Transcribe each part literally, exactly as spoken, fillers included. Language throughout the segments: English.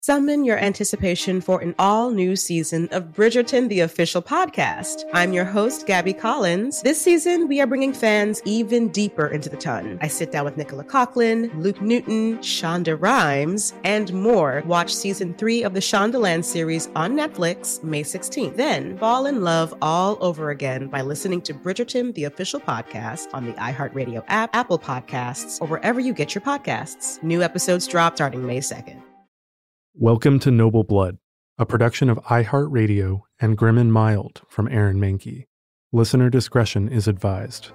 Summon your anticipation for an all-new season of Bridgerton, the official podcast. I'm your host, Gabby Collins. This season, we are bringing fans even deeper into the ton. I sit down with Nicola Coughlan, Luke Newton, Shonda Rhimes, and more. Watch season three of the Shondaland series on Netflix, May sixteenth. Then, fall in love all over again by listening to Bridgerton, the official podcast on the iHeartRadio app, Apple Podcasts, or wherever you get your podcasts. New episodes drop starting May second. Welcome to Noble Blood, a production of iHeartRadio and Grim and Mild from Aaron Mahnke. Listener discretion is advised.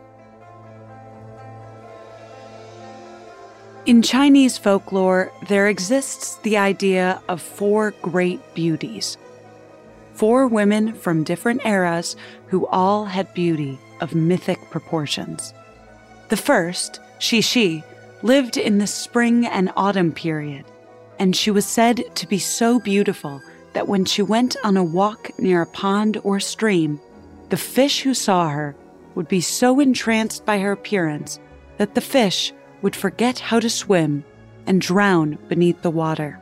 In Chinese folklore, there exists the idea of four great beauties. Four women from different eras who all had beauty of mythic proportions. The first, Xi Shi, lived in the spring and autumn period, and she was said to be so beautiful that when she went on a walk near a pond or stream, the fish who saw her would be so entranced by her appearance that the fish would forget how to swim and drown beneath the water.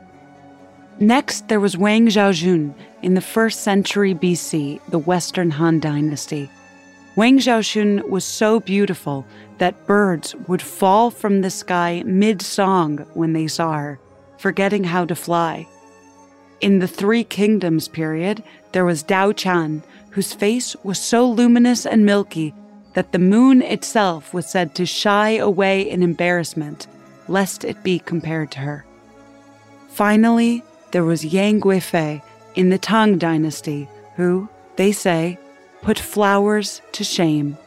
Next, there was Wang Zhaojun in the first century B C, the Western Han Dynasty. Wang Zhaojun was so beautiful that birds would fall from the sky mid-song when they saw her, forgetting how to fly. In the Three Kingdoms period, there was Dao Chan, whose face was so luminous and milky that the moon itself was said to shy away in embarrassment, lest it be compared to her. Finally, there was Yang Guifei in the Tang Dynasty, who, they say, put flowers to shame.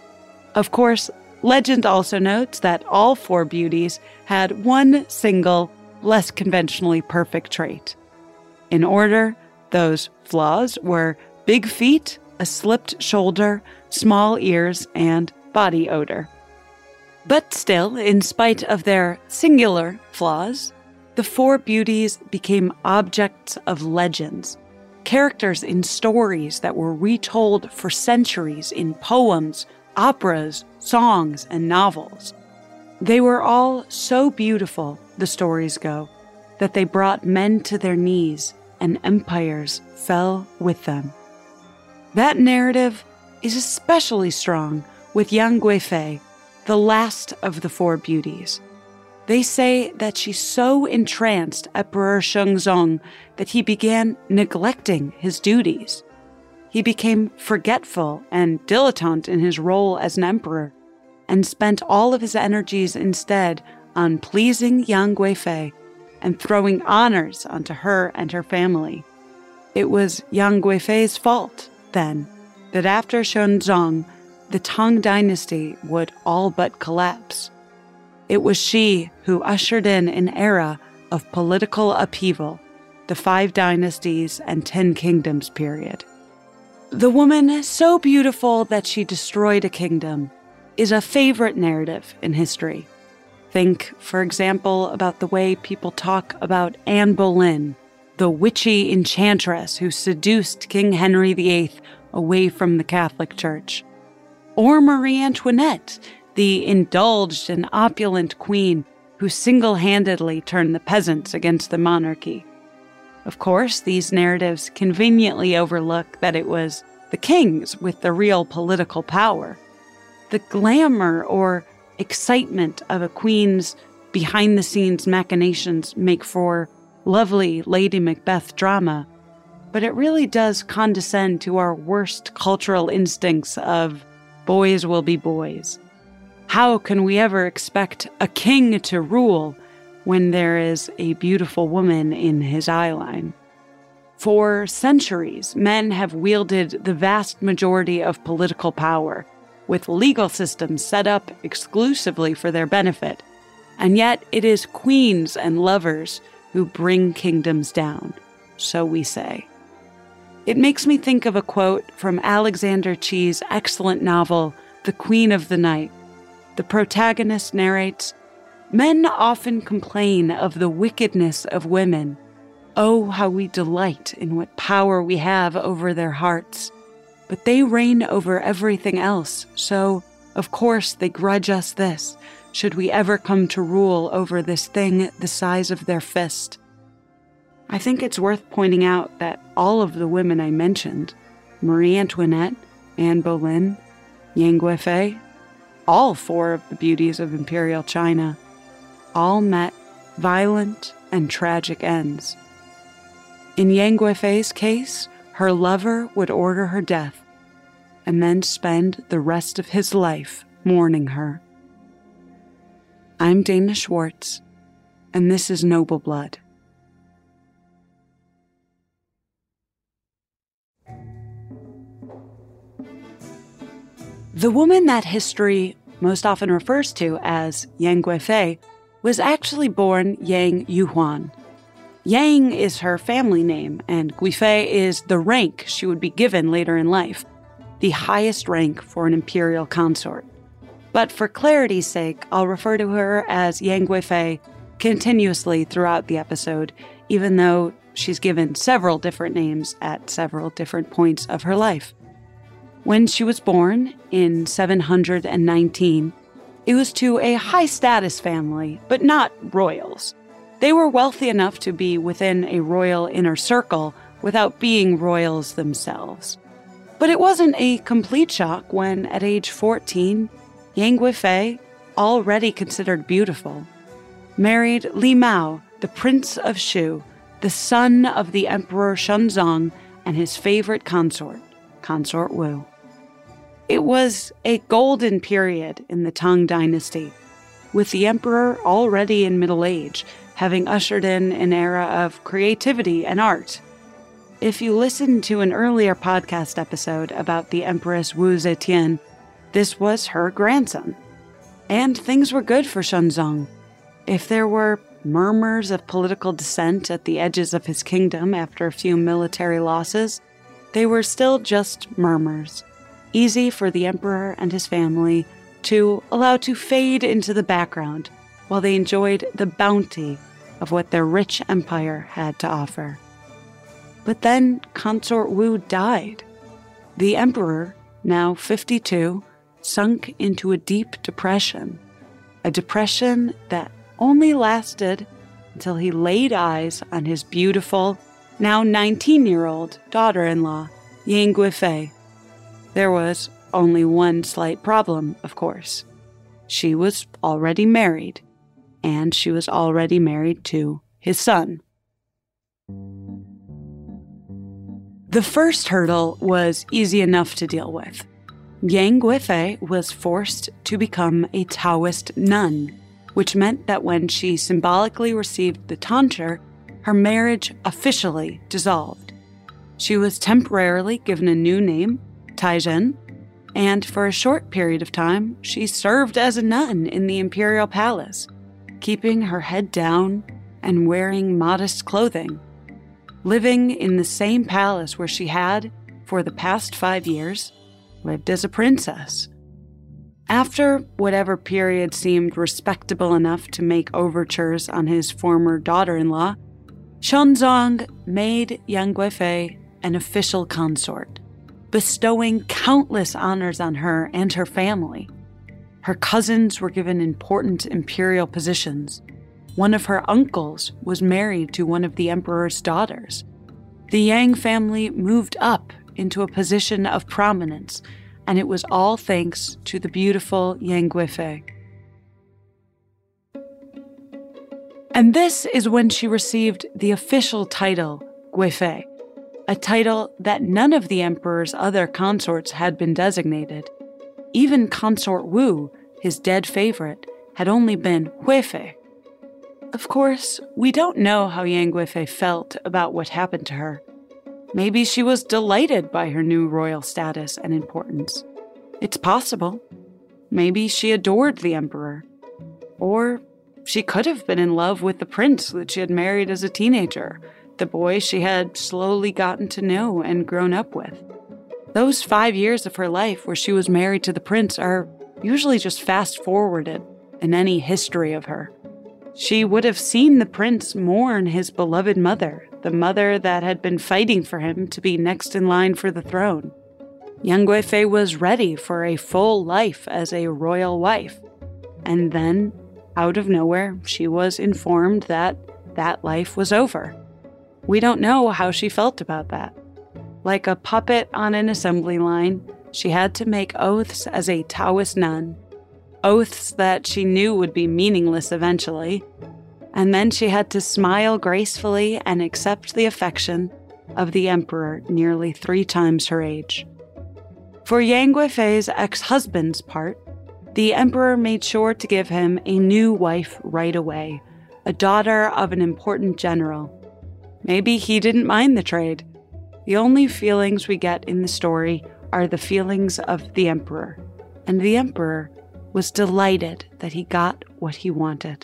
Of course, legend also notes that all four beauties had one single, less conventionally perfect trait. In order, those flaws were big feet, a slipped shoulder, small ears, and body odor. But still, in spite of their singular flaws, the four beauties became objects of legends, characters in stories that were retold for centuries in poems, operas, songs, and novels. They were all so beautiful, the stories go, that they brought men to their knees and empires fell with them. That narrative is especially strong with Yang Guifei, the last of the four beauties. They say that she so entranced Emperor Shenzong that he began neglecting his duties. He became forgetful and dilettante in his role as an emperor, and spent all of his energies instead on pleasing Yang Guifei and throwing honors onto her and her family. It was Yang Guifei's fault, then, that after Shenzong, the Tang Dynasty would all but collapse. It was she who ushered in an era of political upheaval, the Five Dynasties and Ten Kingdoms period. The woman so beautiful that she destroyed a kingdom is a favorite narrative in history. Think, for example, about the way people talk about Anne Boleyn, the witchy enchantress who seduced King Henry the Eighth away from the Catholic Church. Or Marie Antoinette, the indulged and opulent queen who single-handedly turned the peasants against the monarchy. Of course, these narratives conveniently overlook that it was the kings with the real political power. The glamour or excitement of a queen's behind-the-scenes machinations make for lovely Lady Macbeth drama, but it really does condescend to our worst cultural instincts of boys will be boys. How can we ever expect a king to rule when there is a beautiful woman in his eyeline? For centuries, men have wielded the vast majority of political power, with legal systems set up exclusively for their benefit, and yet it is queens and lovers who bring kingdoms down, so we say. It makes me think of a quote from Alexander Chee's excellent novel, The Queen of the Night. The protagonist narrates, "Men often complain of the wickedness of women. Oh, how we delight in what power we have over their hearts. But they reign over everything else, so, of course, they grudge us this, should we ever come to rule over this thing the size of their fist." I think it's worth pointing out that all of the women I mentioned, Marie Antoinette, Anne Boleyn, Yang Guifei, all four of the beauties of imperial China, all met violent and tragic ends. In Yang Guifei's case, her lover would order her death and then spend the rest of his life mourning her. I'm Dana Schwartz, and this is Noble Blood. The woman that history most often refers to as Yang Guifei was actually born Yang Yuhuan. Yang is her family name, and Guifei is the rank she would be given later in life, the highest rank for an imperial consort. But for clarity's sake, I'll refer to her as Yang Guifei continuously throughout the episode, even though she's given several different names at several different points of her life. When she was born in seven hundred nineteen, it was to a high-status family, but not royals. They were wealthy enough to be within a royal inner circle without being royals themselves. But it wasn't a complete shock when, at age fourteen, Yang Guifei, already considered beautiful, married Li Mao, the Prince of Shu, the son of the Emperor Shenzong and his favorite consort, Consort Wu. It was a golden period in the Tang Dynasty, with the emperor already in middle age, having ushered in an era of creativity and art. If you listened to an earlier podcast episode about the Empress Wu Zetian, this was her grandson. And things were good for Shenzong. If there were murmurs of political dissent at the edges of his kingdom after a few military losses, they were still just murmurs, easy for the emperor and his family to allow to fade into the background while they enjoyed the bounty of what their rich empire had to offer. But then Consort Wu died. The emperor, now fifty-two, sunk into a deep depression, a depression that only lasted until he laid eyes on his beautiful, now nineteen-year-old daughter-in-law, Yang Guifei. There was only one slight problem, of course. She was already married, and she was already married to his son. The first hurdle was easy enough to deal with. Yang Guifei was forced to become a Taoist nun, which meant that when she symbolically received the tonsure, her marriage officially dissolved. She was temporarily given a new name, Taizhen, and for a short period of time, she served as a nun in the imperial palace, keeping her head down and wearing modest clothing, living in the same palace where she had, for the past five years, lived as a princess. After whatever period seemed respectable enough to make overtures on his former daughter-in-law, Shenzong made Yang Guifei an official consort, bestowing countless honors on her and her family. Her cousins were given important imperial positions. One of her uncles was married to one of the emperor's daughters. The Yang family moved up into a position of prominence, and it was all thanks to the beautiful Yang Guifei. And this is when she received the official title, Guifei, a title that none of the emperor's other consorts had been designated. Even Consort Wu, his dead favorite, had only been Huifei. Of course, we don't know how Yang Guifei felt about what happened to her. Maybe she was delighted by her new royal status and importance. It's possible. Maybe she adored the emperor. Or she could have been in love with the prince that she had married as a teenager, the boy she had slowly gotten to know and grown up with. Those five years of her life where she was married to the prince are usually just fast-forwarded in any history of her. She would have seen the prince mourn his beloved mother, the mother that had been fighting for him to be next in line for the throne. Yang Guifei was ready for a full life as a royal wife. And then, out of nowhere, she was informed that that life was over. We don't know how she felt about that. Like a puppet on an assembly line, she had to make oaths as a Taoist nun, oaths that she knew would be meaningless eventually, and then she had to smile gracefully and accept the affection of the emperor nearly three times her age. For Yang Guifei's ex-husband's part, the emperor made sure to give him a new wife right away, a daughter of an important general. Maybe he didn't mind the trade. The only feelings we get in the story are the feelings of the emperor, and the emperor was delighted that he got what he wanted.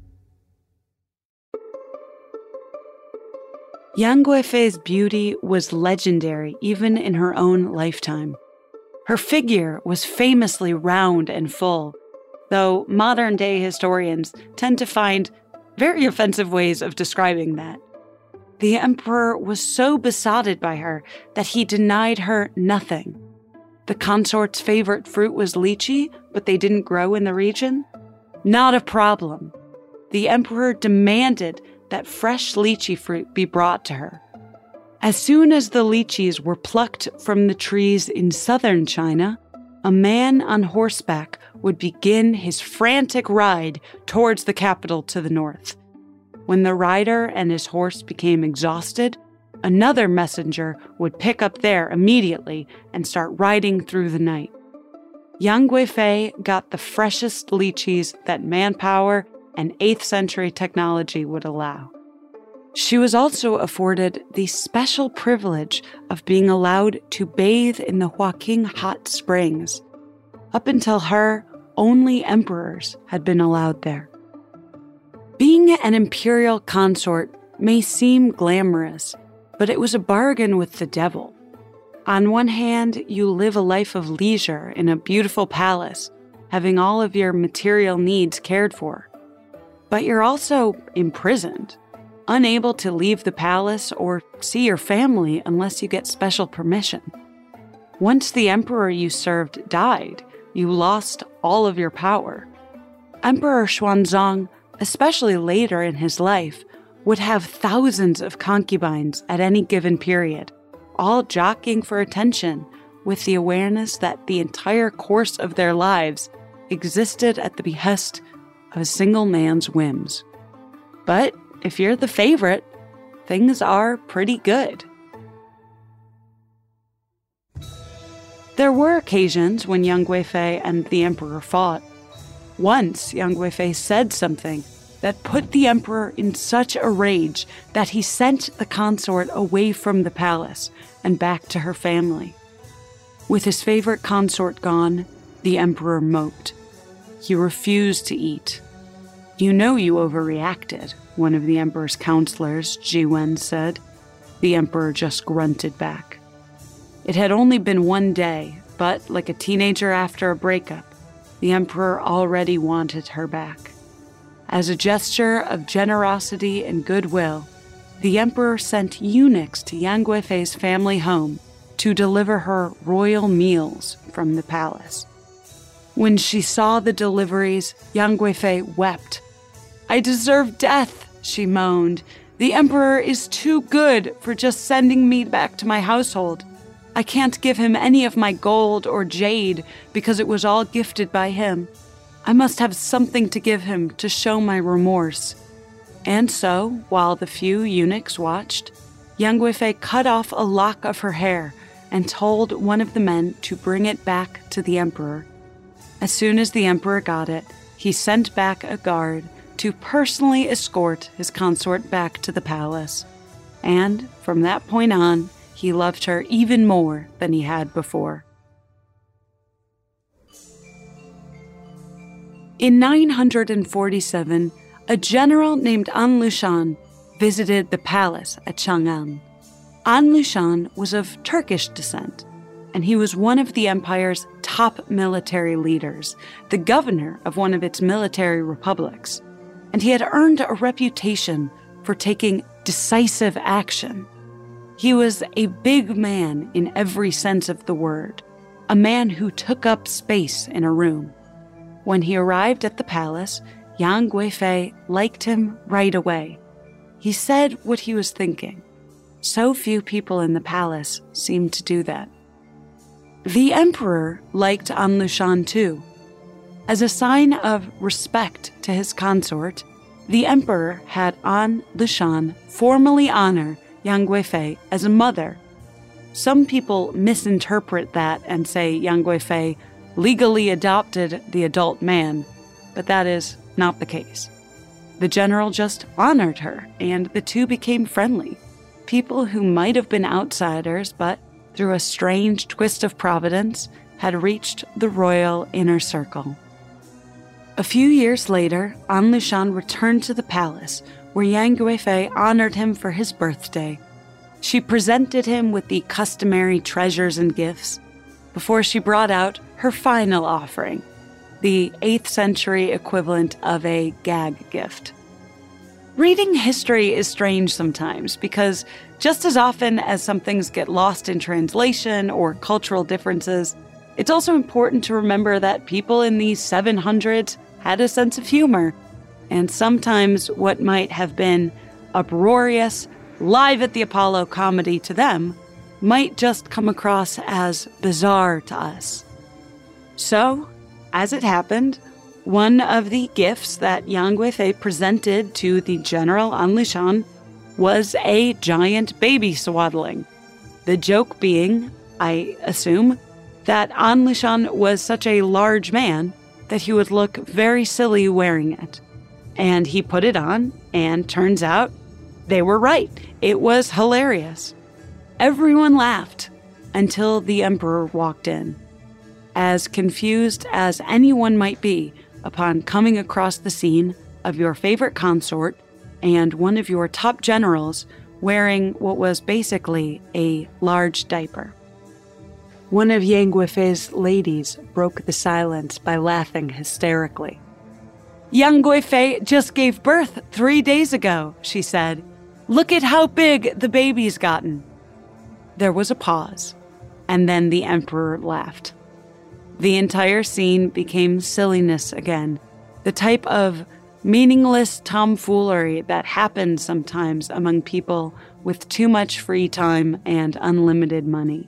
Yang Guifei's beauty was legendary even in her own lifetime. Her figure was famously round and full, though modern-day historians tend to find very offensive ways of describing that. The emperor was so besotted by her that he denied her nothing. The consort's favorite fruit was lychee, but they didn't grow in the region? Not a problem. The emperor demanded that fresh lychee fruit be brought to her. As soon as the lychees were plucked from the trees in southern China, a man on horseback would begin his frantic ride towards the capital to the north. When the rider and his horse became exhausted, another messenger would pick up there immediately and start riding through the night. Yang Guifei got the freshest lychees that manpower and eighth century technology would allow. She was also afforded the special privilege of being allowed to bathe in the Huaqing hot springs. Up until her, only emperors had been allowed there. Being an imperial consort may seem glamorous, but it was a bargain with the devil. On one hand, you live a life of leisure in a beautiful palace, having all of your material needs cared for. But you're also imprisoned, unable to leave the palace or see your family unless you get special permission. Once the emperor you served died, you lost all of your power. Emperor Xuanzang, especially later in his life, would have thousands of concubines at any given period, all jockeying for attention with the awareness that the entire course of their lives existed at the behest of a single man's whims. But if you're the favorite, things are pretty good. There were occasions when Yang Guifei and the emperor fought. Once, Yang Guifei said something that put the emperor in such a rage that he sent the consort away from the palace and back to her family. With his favorite consort gone, the emperor moped. He refused to eat. "You know you overreacted," one of the emperor's counselors, Ji Wen, said. The emperor just grunted back. It had only been one day, but like a teenager after a breakup, the emperor already wanted her back. As a gesture of generosity and goodwill, the emperor sent eunuchs to Yang Guifei's family home to deliver her royal meals from the palace. When she saw the deliveries, Yang Guifei wept. "I deserve death," she moaned. "The emperor is too good for just sending me back to my household. I can't give him any of my gold or jade because it was all gifted by him. I must have something to give him to show my remorse." And so, while the few eunuchs watched, Yang Guifei cut off a lock of her hair and told one of the men to bring it back to the emperor. As soon as the emperor got it, he sent back a guard to personally escort his consort back to the palace. And from that point on, he loved her even more than he had before. In nine hundred forty-seven, a general named An Lushan visited the palace at Chang'an. An Lushan was of Turkish descent, and he was one of the empire's top military leaders, the governor of one of its military republics, and he had earned a reputation for taking decisive action. He was a big man in every sense of the word, a man who took up space in a room. When he arrived at the palace, Yang Guifei liked him right away. He said what he was thinking. so few people in the palace seemed to do that. The emperor liked An Lushan too. As a sign of respect to his consort, the emperor had An Lushan formally honor Yang Guifei as a mother. Some people misinterpret that and say Yang Guifei legally adopted the adult man, but that is not the case. The general just honored her, and the two became friendly. People who might have been outsiders, but through a strange twist of providence, had reached the royal inner circle. A few years later, An Lushan returned to the palace, where Yang Guifei honored him for his birthday. She presented him with the customary treasures and gifts, before she brought out her final offering, the eighth century equivalent of a gag gift. Reading history is strange sometimes because just as often as some things get lost in translation or cultural differences, it's also important to remember that people in the seven hundreds had a sense of humor, and sometimes what might have been uproarious, live at the Apollo comedy to them might just come across as bizarre to us. So, as it happened, one of the gifts that Yang Guifei presented to the General An Lushan was a giant baby swaddling. The joke being, I assume, that An Lushan was such a large man that he would look very silly wearing it. And he put it on, and turns out they were right. It was hilarious. Everyone laughed until the emperor walked in. As confused as anyone might be upon coming across the scene of your favorite consort and one of your top generals wearing what was basically a large diaper. One of Yang Guifei's ladies broke the silence by laughing hysterically. "Yang Guifei just gave birth three days ago," she said. "Look at how big the baby's gotten." There was a pause, and then the emperor laughed. The entire scene became silliness again, the type of meaningless tomfoolery that happens sometimes among people with too much free time and unlimited money.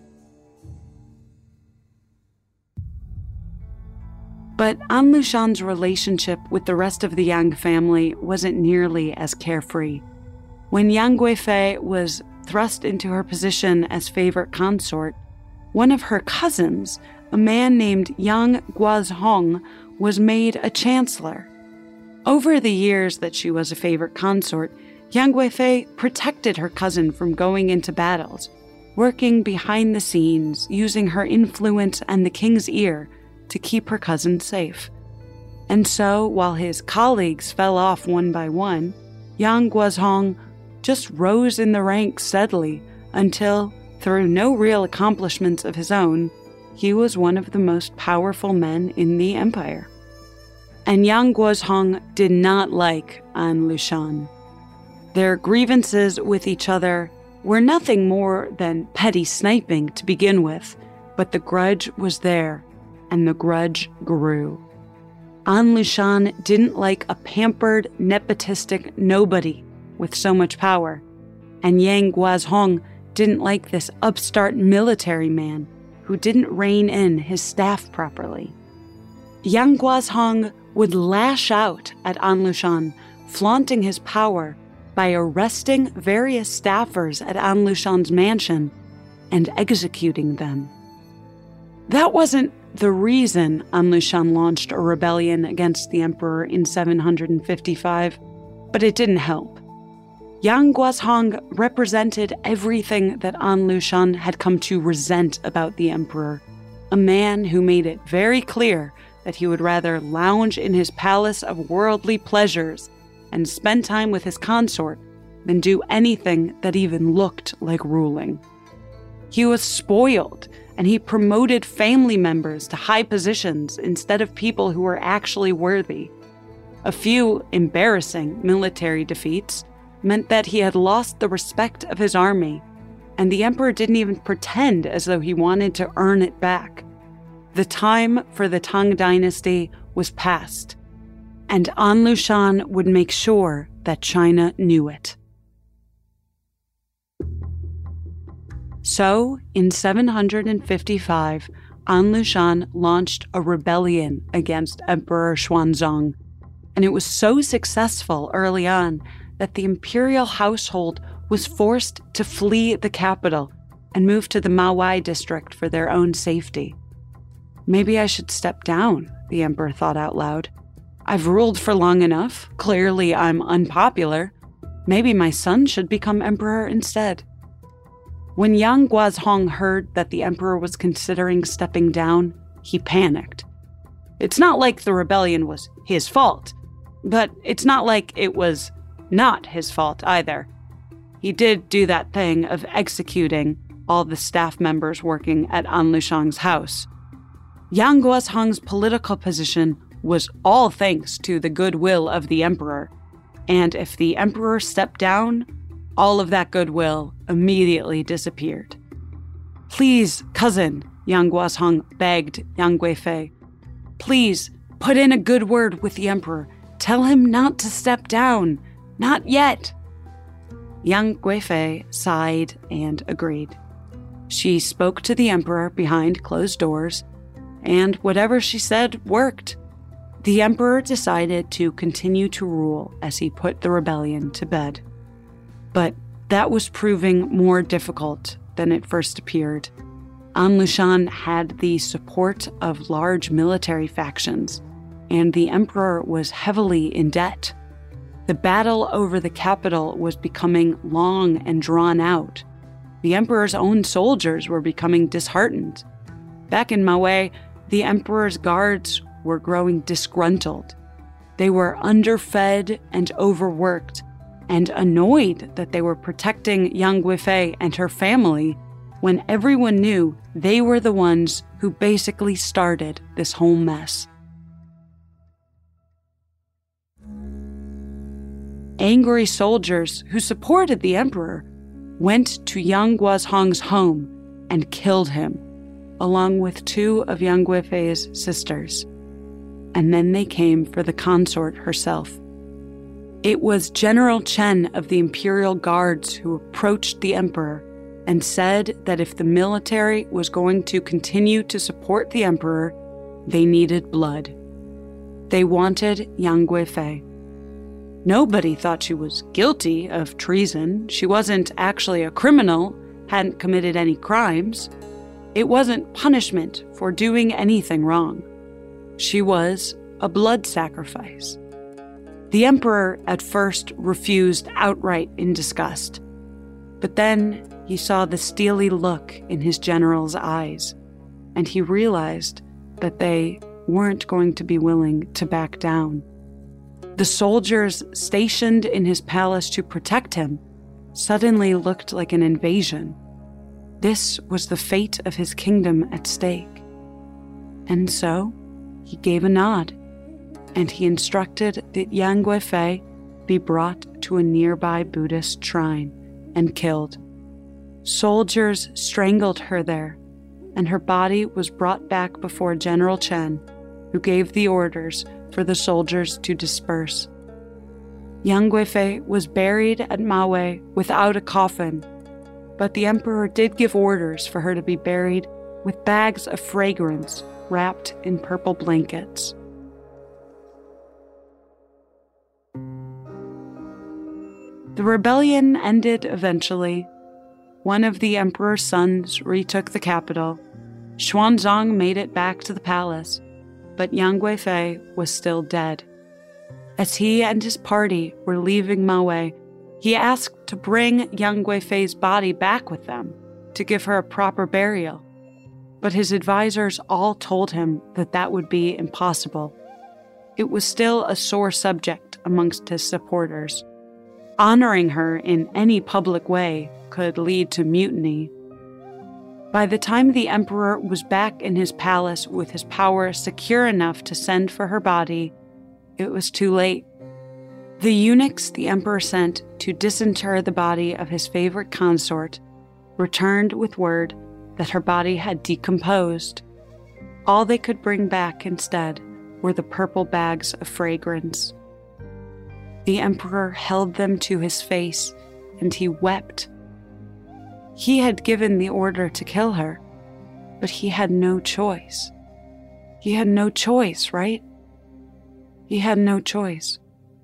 But An Lushan's relationship with the rest of the Yang family wasn't nearly as carefree. When Yang Guifei was thrust into her position as favorite consort, one of her cousins, a man named Yang Guozhong, was made a chancellor. Over the years that she was a favorite consort, Yang Guifei protected her cousin from going into battles, working behind the scenes, using her influence and the king's ear to keep her cousin safe. And so, while his colleagues fell off one by one, Yang Guozhong just rose in the ranks steadily until, through no real accomplishments of his own, he was one of the most powerful men in the empire. And Yang Guozhong did not like An Lushan. Their grievances with each other were nothing more than petty sniping to begin with, but the grudge was there, and the grudge grew. An Lushan didn't like a pampered, nepotistic nobody with so much power, and Yang Guozhong didn't like this upstart military man who didn't rein in his staff properly. Yang Guozhong would lash out at An Lushan, flaunting his power by arresting various staffers at An Lushan's mansion and executing them. That wasn't the reason An Lushan launched a rebellion against the emperor in seven hundred fifty-five, but it didn't help. Yang Guozhong represented everything that An Lushan had come to resent about the emperor, a man who made it very clear that he would rather lounge in his palace of worldly pleasures and spend time with his consort than do anything that even looked like ruling. He was spoiled, and he promoted family members to high positions instead of people who were actually worthy. A few embarrassing military defeats meant that he had lost the respect of his army, and the emperor didn't even pretend as though he wanted to earn it back. The time for the Tang dynasty was past, and An Lushan would make sure that China knew it. So, in seven hundred fifty-five, An Lushan launched a rebellion against Emperor Xuanzang, and it was so successful early on that the imperial household was forced to flee the capital and move to the Mawai district for their own safety. Maybe I should step down, the emperor thought out loud. I've ruled for long enough. Clearly I'm unpopular. Maybe my son should become emperor instead. When Yang Guozhong heard that the emperor was considering stepping down, he panicked. It's not like the rebellion was his fault, but it's not like it was not his fault either. He did do that thing of executing all the staff members working at An Lushang's house. Yang Guozhong's political position was all thanks to the goodwill of the emperor, and if the emperor stepped down, all of that goodwill immediately disappeared. Please, cousin, Yang Guozhong begged Yang Guifei. Please, put in a good word with the emperor. Tell him not to step down. Not yet. Yang Guifei sighed and agreed. She spoke to the emperor behind closed doors, and whatever she said worked. The emperor decided to continue to rule as he put the rebellion to bed. But that was proving more difficult than it first appeared. An Lushan had the support of large military factions, and the emperor was heavily in debt. The battle over the capital was becoming long and drawn out. The emperor's own soldiers were becoming disheartened. Back in Mawei, the emperor's guards were growing disgruntled. They were underfed and overworked, and annoyed that they were protecting Yang Guifei and her family when everyone knew they were the ones who basically started this whole mess. Angry soldiers who supported the emperor went to Yang Guozhong's home and killed him, along with two of Yang Guifei's sisters. And then they came for the consort herself. It was General Chen of the Imperial Guards who approached the emperor and said that if the military was going to continue to support the emperor, they needed blood. They wanted Yang Guifei. Nobody thought she was guilty of treason. She wasn't actually a criminal, hadn't committed any crimes. It wasn't punishment for doing anything wrong. She was a blood sacrifice. The emperor at first refused outright in disgust, but then he saw the steely look in his general's eyes, and he realized that they weren't going to be willing to back down. The soldiers stationed in his palace to protect him suddenly looked like an invasion. This was the fate of his kingdom at stake. And so, he gave a nod, and he instructed that Yang Guifei be brought to a nearby Buddhist shrine and killed. Soldiers strangled her there, and her body was brought back before General Chen, who gave the orders for the soldiers to disperse. Yang Guifei was buried at Mawei without a coffin, but the emperor did give orders for her to be buried with bags of fragrance wrapped in purple blankets. The rebellion ended eventually. One of the emperor's sons retook the capital. Xuanzang made it back to the palace, but Yang Guifei was still dead. As he and his party were leaving Mawei, he asked to bring Yang Guifei's body back with them to give her a proper burial. But his advisors all told him that that would be impossible. It was still a sore subject amongst his supporters. Honoring her in any public way could lead to mutiny. By the time the emperor was back in his palace with his power secure enough to send for her body, it was too late. The eunuchs the emperor sent to disinter the body of his favorite consort returned with word that her body had decomposed. All they could bring back instead were the purple bags of fragrance. The emperor held them to his face, and he wept. He had given the order to kill her, but he had no choice. He had no choice, right? He had no choice.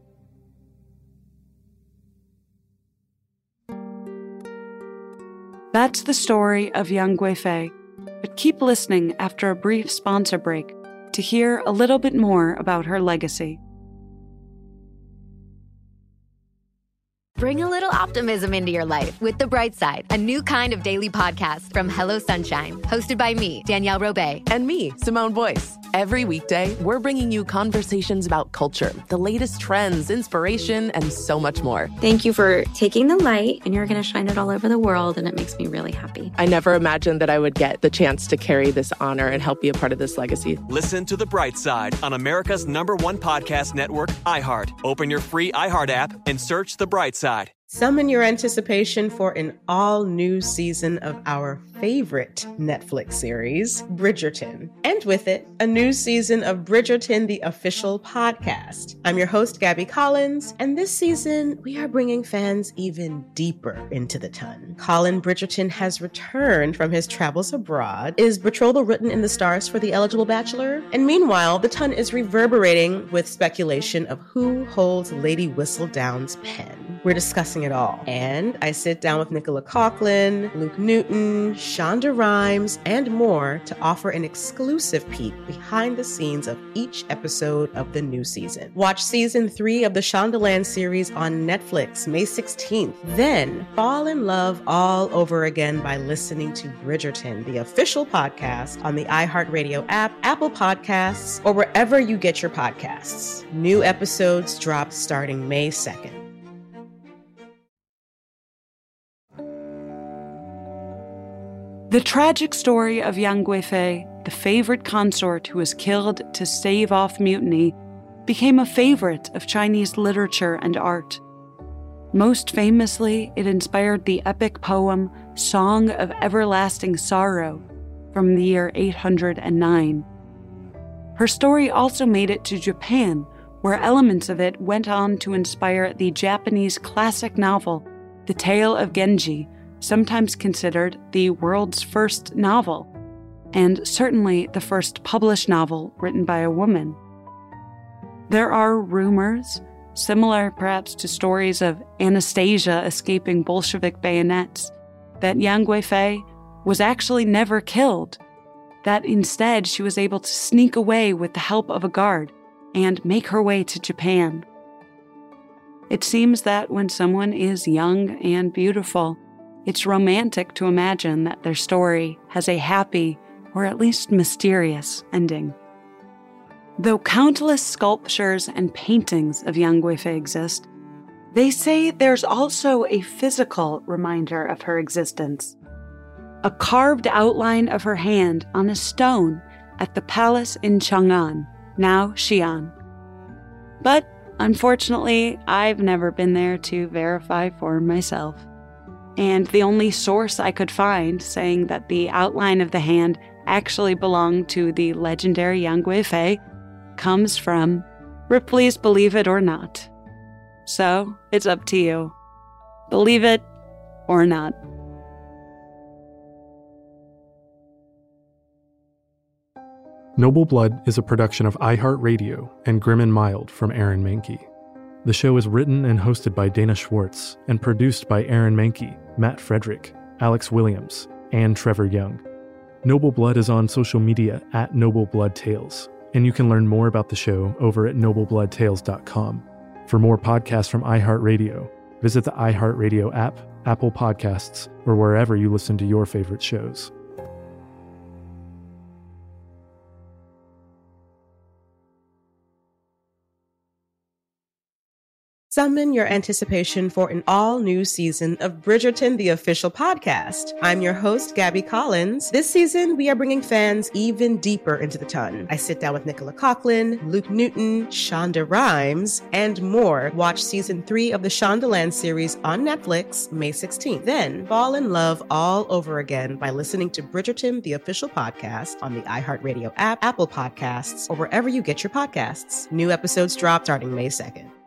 That's the story of Yang Guifei, but keep listening after a brief sponsor break to hear a little bit more about her legacy. Bring a little optimism into your life with The Bright Side, a new kind of daily podcast from Hello Sunshine, hosted by me, Danielle Robay. And me, Simone Boyce. Every weekday, we're bringing you conversations about culture, the latest trends, inspiration, and so much more. Thank you for taking the light, and you're going to shine it all over the world, and it makes me really happy. I never imagined that I would get the chance to carry this honor and help be a part of this legacy. Listen to The Bright Side on America's number one podcast network, iHeart. Open your free iHeart app and search The Bright Side. Summon your anticipation for an all-new season of our favorite Netflix series, Bridgerton. And with it, a new season of Bridgerton, the official podcast. I'm your host, Gabby Collins, and this season, we are bringing fans even deeper into the ton. Colin Bridgerton has returned from his travels abroad. Is betrothal written in the stars for the eligible bachelor? And meanwhile, the ton is reverberating with speculation of who holds Lady Whistledown's pen. We're discussing it all. And I sit down with Nicola Coughlan, Luke Newton, Shonda Rhimes, and more to offer an exclusive peek behind the scenes of each episode of the new season. Watch season three of the Shondaland series on Netflix May sixteenth. Then fall in love all over again by listening to Bridgerton, the official podcast, on the iHeartRadio app, Apple Podcasts, or wherever you get your podcasts. New episodes drop starting May second. The tragic story of Yang Guifei, the favorite consort who was killed to stave off mutiny, became a favorite of Chinese literature and art. Most famously, it inspired the epic poem Song of Everlasting Sorrow from the year eight hundred nine. Her story also made it to Japan, where elements of it went on to inspire the Japanese classic novel, The Tale of Genji, sometimes considered the world's first novel, and certainly the first published novel written by a woman. There are rumors, similar perhaps to stories of Anastasia escaping Bolshevik bayonets, that Yang Guifei was actually never killed, that instead she was able to sneak away with the help of a guard and make her way to Japan. It seems that when someone is young and beautiful, it's romantic to imagine that their story has a happy, or at least mysterious, ending. Though countless sculptures and paintings of Yang Guifei exist, they say there's also a physical reminder of her existence. A carved outline of her hand on a stone at the palace in Chang'an, now Xi'an. But unfortunately, I've never been there to verify for myself. And the only source I could find saying that the outline of the hand actually belonged to the legendary Yang Guifei comes from Ripley's Believe It or Not. So, it's up to you. Believe it or not. Noble Blood is a production of iHeartRadio and Grim and Mild from Aaron Mahnke. The show is written and hosted by Dana Schwartz and produced by Aaron Mahnke, Matt Frederick, Alex Williams, and Trevor Young. Noble Blood is on social media at Noble Blood Tales, and you can learn more about the show over at noble blood tales dot com. For more podcasts from iHeartRadio, visit the iHeartRadio app, Apple Podcasts, or wherever you listen to your favorite shows. Summon your anticipation for an all-new season of Bridgerton, the official podcast. I'm your host, Gabby Collins. This season, we are bringing fans even deeper into the ton. I sit down with Nicola Coughlan, Luke Newton, Shonda Rhimes, and more. Watch season three of the Shondaland series on Netflix May sixteenth. Then fall in love all over again by listening to Bridgerton, the official podcast, on the iHeartRadio app, Apple Podcasts, or wherever you get your podcasts. New episodes drop starting May second.